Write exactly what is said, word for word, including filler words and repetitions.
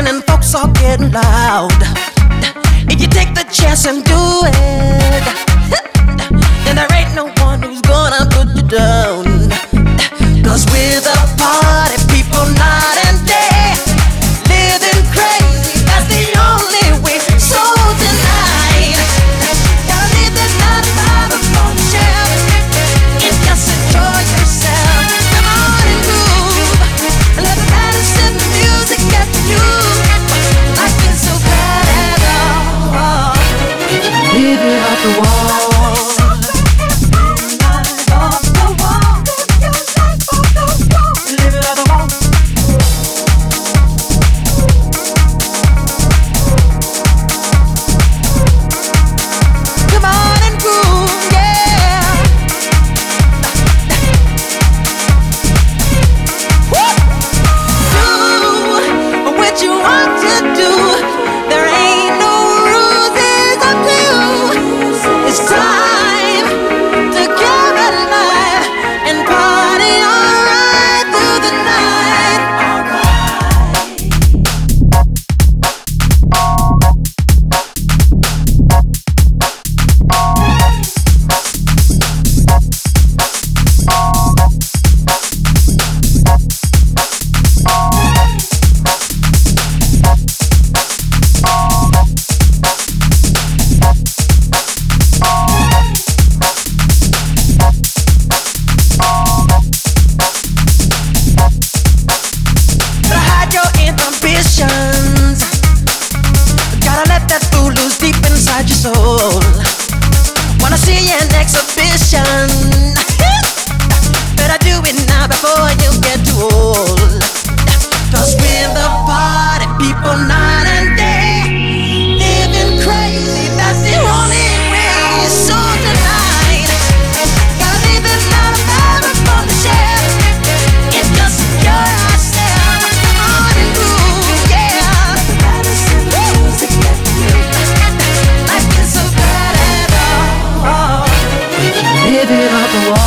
rocking and folks are getting loud. If you take the chance and do it, then there ain't no one who's gonna put you down. Cause we're the party people night and day, living crazy, that's the only way. So tonight, gotta leave this nine to five upon the shelf and just enjoy yourself. Come on and move, and let the medicine, the music get to you. Life is so bad at all. Leave it off the wall. Gotta let that fool loose deep inside your soul. Wanna see an exhibition? Better do it now before you get too old. Cause we're the party people night and day, living crazy, that's the only way. So tonight, gotta leave this nine to five up on the shelf and just enjoy ourselves. Come on and move, yeah. Life is so bad at all. Live it off the wall.